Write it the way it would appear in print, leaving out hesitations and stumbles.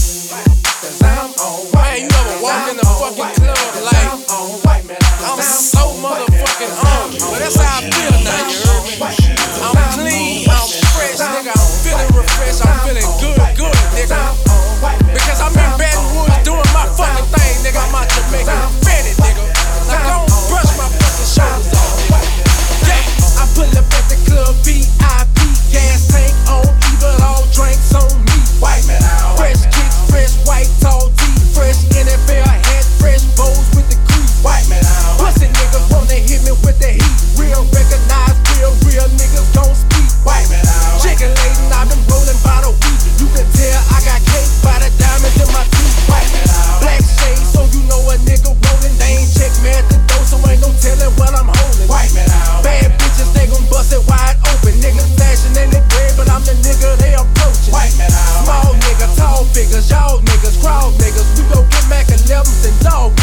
Cause I'm on white. Man, you ever walk in the fucking club like I'm so motherfucking on. Well, that's how I feel now, you heard me? I'm clean, I'm fresh, nigga. I'm feeling refreshed, I'm feeling good, nigga. Because I'm in Baton Rouge doing my fucking thing, nigga. I'm out Jamaica Betty, nigga. Now go and brush my fucking shoulders off, nigga. Yeah, I pull up at the club, VIP, gas tank on, even all drinks on me. White man out. Fresh kicks, fresh white tall tee, fresh NFL hat, fresh bows with the crease. White man out. Pussy niggas wanna hit me with the heat. Real recognize real niggas gon' speak. White man out. Chicken laden, I've been rolling by the week. You can tell I got cake by the diamonds in my teeth. White man out. Black shades, so you know a nigga rolling. They ain't check me at the door, so ain't no telling what I'm holding. White man out. Bad bitches, they gon' bust it wide open. Niggas flashing in the bread, but I'm the nigga they approaching. White man out. Small nigga, tall figures, y'all niggas, crowd niggas. We go get Mac 11s and dog